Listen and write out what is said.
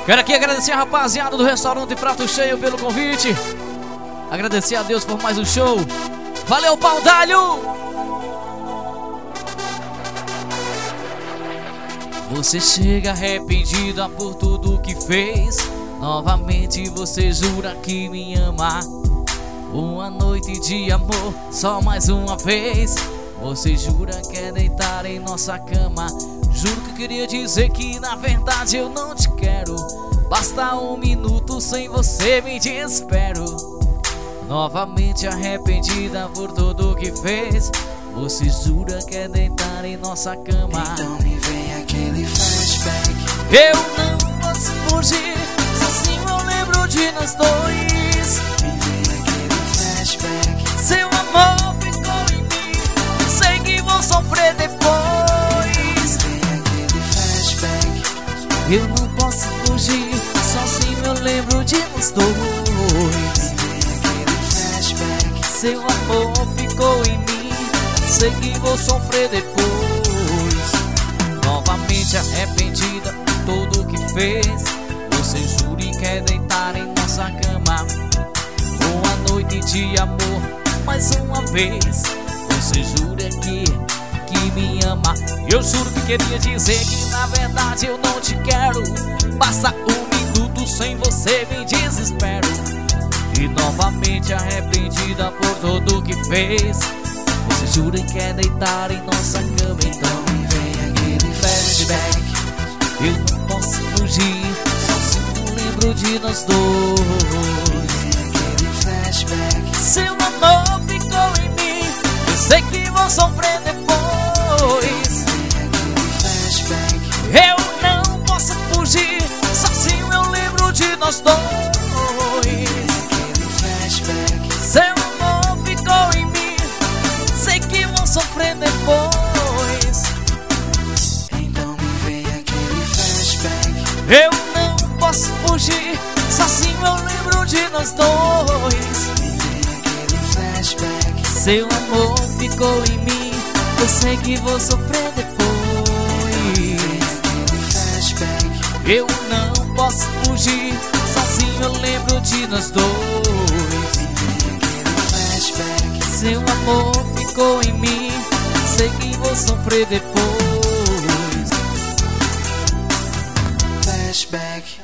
Quero aqui agradecer a rapaziada do restaurante Prato Cheio pelo convite. Agradecer a Deus por mais um show. Valeu, Paudalho! Você chega arrependida por tudo que fez. Novamente você jura que me ama. Uma noite de amor, só mais uma vez. Você jura que é deitar em nossa cama. Juro que queria dizer que na verdade eu não te quero. Basta um minuto, sem você me desespero. Novamente arrependida por tudo que fez. Você jura que é deitar em nossa cama. Então me vem aquele flashback. Eu não posso fugir, sozinho eu lembro de nós dois. Me vem aquele flashback. Seu amor ficou em mim, sei que vou sofrer depois. Me vem aquele flashback. Eu não posso fugir, sozinho eu lembro de nós dois. Me vem aquele flashback. Seu amor ficou em mim, sei que vou sofrer depois. Novamente arrependida por tudo que fez. Você jura e quer deitar em nossa cama. Uma noite de amor, mais uma vez. Você jura que me ama. Eu juro que queria dizer que na verdade eu não te quero. Passa um minuto, sem você me desespero. E novamente arrependida por tudo que fez. Você jura e quer deitar em nossa cama. Então Me vem aquele flashback. eu não posso fugir, sozinho lembro de nós dois. Me vem aquele flashback. Seu amor ficou em mim, eu sei que vou sofrer depois. Me vem aquele flashback. Eu não posso fugir, sozinho eu lembro de nós dois. Aquele flashback. Seu amor ficou em mim, sei que vou sofrer depois. Então me vem aquele flashback. Eu não posso fugir, sozinho eu lembro de nós dois. Me vem aquele flashback. Seu amor ficou em mim, eu sei que vou sofrer depois. Aquele flashback. Eu não posso fugir, sozinho eu lembro de nós dois. Aquele flashback. Seu amor ficou em mim, sei que vou sofrer depois. Flashback.